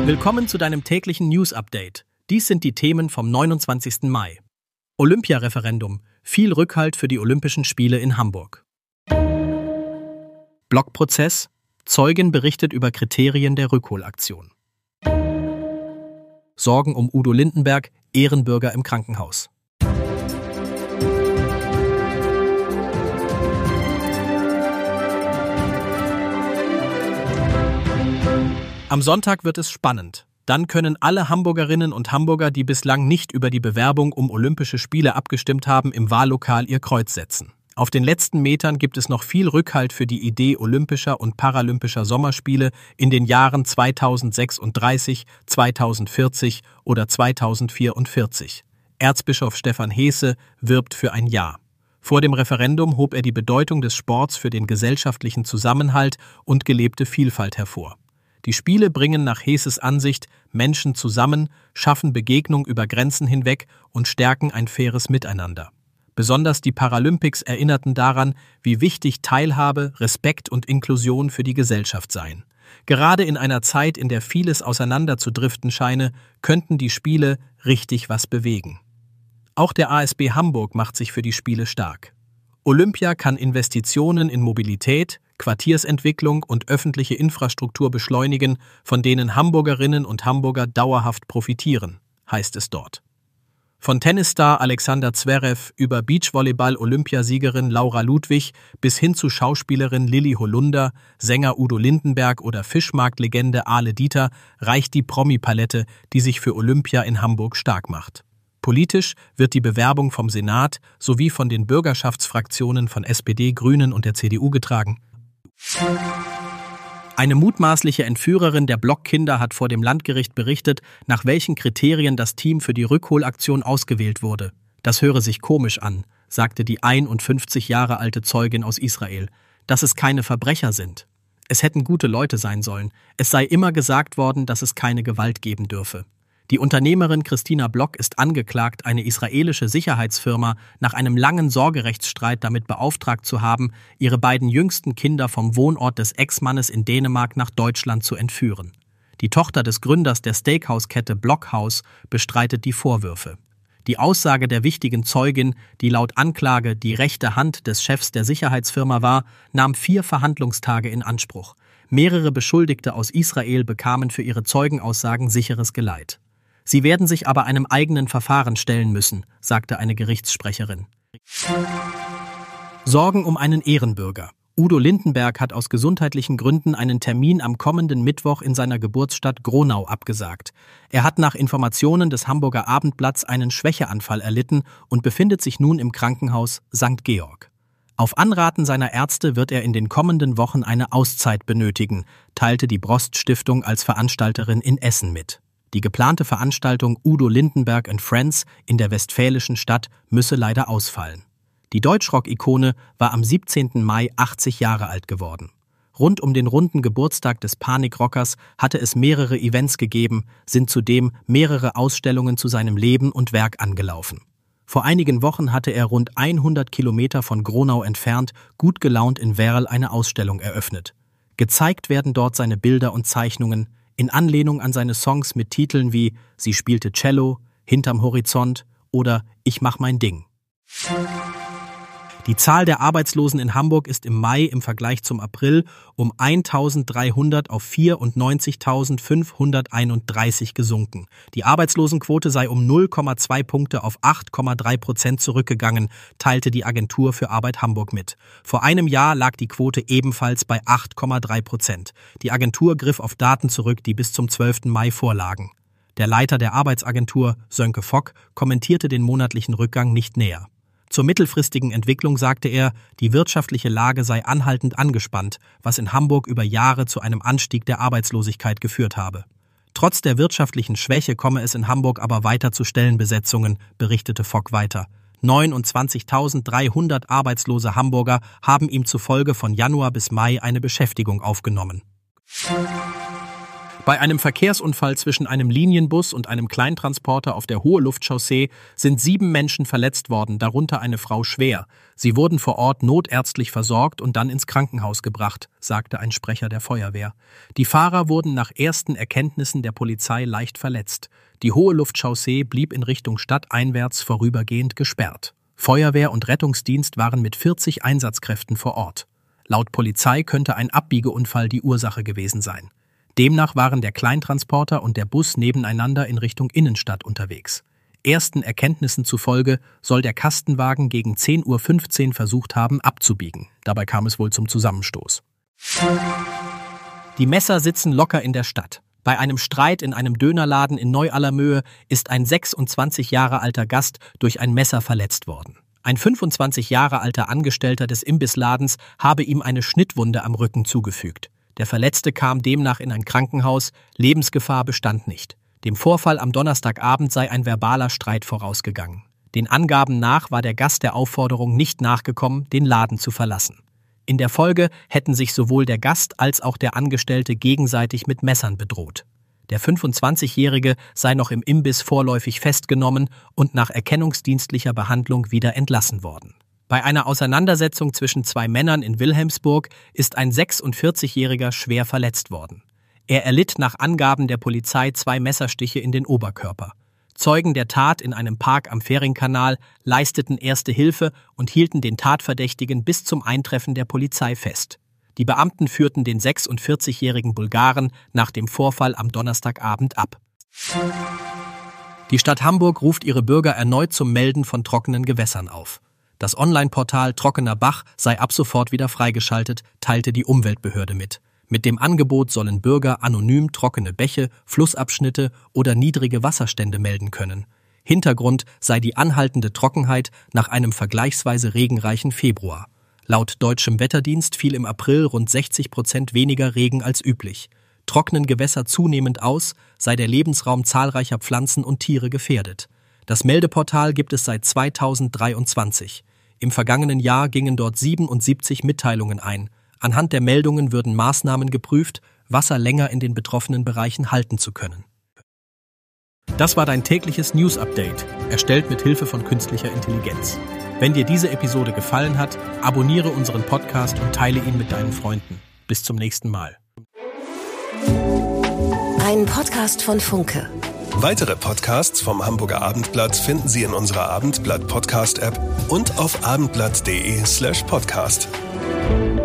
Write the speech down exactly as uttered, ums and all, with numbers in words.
Willkommen zu deinem täglichen News-Update. Dies sind die Themen vom neunundzwanzigsten Mai. Olympiareferendum. Viel Rückhalt für die Olympischen Spiele in Hamburg. Blockprozess. Zeugin berichtet über Kriterien der Rückholaktion. Sorgen um Udo Lindenberg, Ehrenbürger im Krankenhaus. Am Sonntag wird es spannend. Dann können alle Hamburgerinnen und Hamburger, die bislang nicht über die Bewerbung um Olympische Spiele abgestimmt haben, im Wahllokal ihr Kreuz setzen. Auf den letzten Metern gibt es noch viel Rückhalt für die Idee olympischer und paralympischer Sommerspiele in den Jahren zweitausendsechsunddreißig, zweitausendvierzig oder zweitausendvierundvierzig. Erzbischof Stefan Heese wirbt für ein Ja. Vor dem Referendum hob er die Bedeutung des Sports für den gesellschaftlichen Zusammenhalt und gelebte Vielfalt hervor. Die Spiele bringen nach Heeses Ansicht Menschen zusammen, schaffen Begegnung über Grenzen hinweg und stärken ein faires Miteinander. Besonders die Paralympics erinnerten daran, wie wichtig Teilhabe, Respekt und Inklusion für die Gesellschaft seien. Gerade in einer Zeit, in der vieles auseinanderzudriften scheine, könnten die Spiele richtig was bewegen. Auch der A S B Hamburg macht sich für die Spiele stark. Olympia kann Investitionen in Mobilität, Quartiersentwicklung und öffentliche Infrastruktur beschleunigen, von denen Hamburgerinnen und Hamburger dauerhaft profitieren, heißt es dort. Von Tennisstar Alexander Zverev über Beachvolleyball-Olympiasiegerin Laura Ludwig bis hin zu Schauspielerin Lilli Holunder, Sänger Udo Lindenberg oder Fischmarktlegende Ale Dieter reicht die Promi-Palette, die sich für Olympia in Hamburg stark macht. Politisch wird die Bewerbung vom Senat sowie von den Bürgerschaftsfraktionen von S P D, Grünen und der C D U getragen. Eine mutmaßliche Entführerin der Blockkinder hat vor dem Landgericht berichtet, nach welchen Kriterien das Team für die Rückholaktion ausgewählt wurde. Das höre sich komisch an, sagte die einundfünfzig Jahre alte Zeugin aus Israel, dass es keine Verbrecher sind. Es hätten gute Leute sein sollen. Es sei immer gesagt worden, dass es keine Gewalt geben dürfe. Die Unternehmerin Christina Block ist angeklagt, eine israelische Sicherheitsfirma nach einem langen Sorgerechtsstreit damit beauftragt zu haben, ihre beiden jüngsten Kinder vom Wohnort des Ex-Mannes in Dänemark nach Deutschland zu entführen. Die Tochter des Gründers der Steakhouse-Kette Blockhaus bestreitet die Vorwürfe. Die Aussage der wichtigen Zeugin, die laut Anklage die rechte Hand des Chefs der Sicherheitsfirma war, nahm vier Verhandlungstage in Anspruch. Mehrere Beschuldigte aus Israel bekamen für ihre Zeugenaussagen sicheres Geleit. Sie werden sich aber einem eigenen Verfahren stellen müssen, sagte eine Gerichtssprecherin. Sorgen um einen Ehrenbürger. Udo Lindenberg hat aus gesundheitlichen Gründen einen Termin am kommenden Mittwoch in seiner Geburtsstadt Gronau abgesagt. Er hat nach Informationen des Hamburger Abendblatts einen Schwächeanfall erlitten und befindet sich nun im Krankenhaus Sankt Georg. Auf Anraten seiner Ärzte wird er in den kommenden Wochen eine Auszeit benötigen, teilte die Brost Stiftung als Veranstalterin in Essen mit. Die geplante Veranstaltung Udo Lindenberg and Friends in der westfälischen Stadt müsse leider ausfallen. Die Deutschrock-Ikone war am siebzehnten Mai achtzig Jahre alt geworden. Rund um den runden Geburtstag des Panikrockers hatte es mehrere Events gegeben, sind zudem mehrere Ausstellungen zu seinem Leben und Werk angelaufen. Vor einigen Wochen hatte er rund hundert Kilometer von Gronau entfernt gut gelaunt in Werl eine Ausstellung eröffnet. Gezeigt werden dort seine Bilder und Zeichnungen, in Anlehnung an seine Songs mit Titeln wie »Sie spielte Cello«, »Hinterm Horizont« oder »Ich mach mein Ding«. Die Zahl der Arbeitslosen in Hamburg ist im Mai im Vergleich zum April um eintausenddreihundert auf vierundneunzigtausendfünfhunderteinunddreißig gesunken. Die Arbeitslosenquote sei um null Komma zwei Punkte auf acht Komma drei Prozent zurückgegangen, teilte die Agentur für Arbeit Hamburg mit. Vor einem Jahr lag die Quote ebenfalls bei acht Komma drei Prozent. Die Agentur griff auf Daten zurück, die bis zum zwölften Mai vorlagen. Der Leiter der Arbeitsagentur, Sönke Fock, kommentierte den monatlichen Rückgang nicht näher. Zur mittelfristigen Entwicklung sagte er, die wirtschaftliche Lage sei anhaltend angespannt, was in Hamburg über Jahre zu einem Anstieg der Arbeitslosigkeit geführt habe. Trotz der wirtschaftlichen Schwäche komme es in Hamburg aber weiter zu Stellenbesetzungen, berichtete Fock weiter. neunundzwanzigtausenddreihundert arbeitslose Hamburger haben ihm zufolge von Januar bis Mai eine Beschäftigung aufgenommen. Bei einem Verkehrsunfall zwischen einem Linienbus und einem Kleintransporter auf der Hohe-Luft-Chaussee sind sieben Menschen verletzt worden, darunter eine Frau schwer. Sie wurden vor Ort notärztlich versorgt und dann ins Krankenhaus gebracht, sagte ein Sprecher der Feuerwehr. Die Fahrer wurden nach ersten Erkenntnissen der Polizei leicht verletzt. Die Hohe-Luft-Chaussee blieb in Richtung stadteinwärts vorübergehend gesperrt. Feuerwehr und Rettungsdienst waren mit vierzig Einsatzkräften vor Ort. Laut Polizei könnte ein Abbiegeunfall die Ursache gewesen sein. Demnach waren der Kleintransporter und der Bus nebeneinander in Richtung Innenstadt unterwegs. Ersten Erkenntnissen zufolge soll der Kastenwagen gegen zehn Uhr fünfzehn versucht haben, abzubiegen. Dabei kam es wohl zum Zusammenstoß. Die Messer sitzen locker in der Stadt. Bei einem Streit in einem Dönerladen in Neu-Allermöhe ist ein sechsundzwanzig Jahre alter Gast durch ein Messer verletzt worden. Ein fünfundzwanzig Jahre alter Angestellter des Imbissladens habe ihm eine Schnittwunde am Rücken zugefügt. Der Verletzte kam demnach in ein Krankenhaus, Lebensgefahr bestand nicht. Dem Vorfall am Donnerstagabend sei ein verbaler Streit vorausgegangen. Den Angaben nach war der Gast der Aufforderung nicht nachgekommen, den Laden zu verlassen. In der Folge hätten sich sowohl der Gast als auch der Angestellte gegenseitig mit Messern bedroht. Der fünfundzwanzigjährige sei noch im Imbiss vorläufig festgenommen und nach erkennungsdienstlicher Behandlung wieder entlassen worden. Bei einer Auseinandersetzung zwischen zwei Männern in Wilhelmsburg ist ein sechsundvierzigjähriger schwer verletzt worden. Er erlitt nach Angaben der Polizei zwei Messerstiche in den Oberkörper. Zeugen der Tat in einem Park am Fähringkanal leisteten erste Hilfe und hielten den Tatverdächtigen bis zum Eintreffen der Polizei fest. Die Beamten führten den sechsundvierzigjährigen Bulgaren nach dem Vorfall am Donnerstagabend ab. Die Stadt Hamburg ruft ihre Bürger erneut zum Melden von trockenen Gewässern auf. Das Online-Portal Trockener Bach sei ab sofort wieder freigeschaltet, teilte die Umweltbehörde mit. Mit dem Angebot sollen Bürger anonym trockene Bäche, Flussabschnitte oder niedrige Wasserstände melden können. Hintergrund sei die anhaltende Trockenheit nach einem vergleichsweise regenreichen Februar. Laut Deutschem Wetterdienst fiel im April rund sechzig Prozent weniger Regen als üblich. Trocknen Gewässer zunehmend aus, sei der Lebensraum zahlreicher Pflanzen und Tiere gefährdet. Das Meldeportal gibt es seit zweitausenddreiundzwanzig. Im vergangenen Jahr gingen dort siebenundsiebzig Mitteilungen ein. Anhand der Meldungen würden Maßnahmen geprüft, Wasser länger in den betroffenen Bereichen halten zu können. Das war dein tägliches News-Update, erstellt mit Hilfe von künstlicher Intelligenz. Wenn dir diese Episode gefallen hat, abonniere unseren Podcast und teile ihn mit deinen Freunden. Bis zum nächsten Mal. Ein Podcast von Funke. Weitere Podcasts vom Hamburger Abendblatt finden Sie in unserer Abendblatt-Podcast-App und auf abendblatt punkt de slash podcast.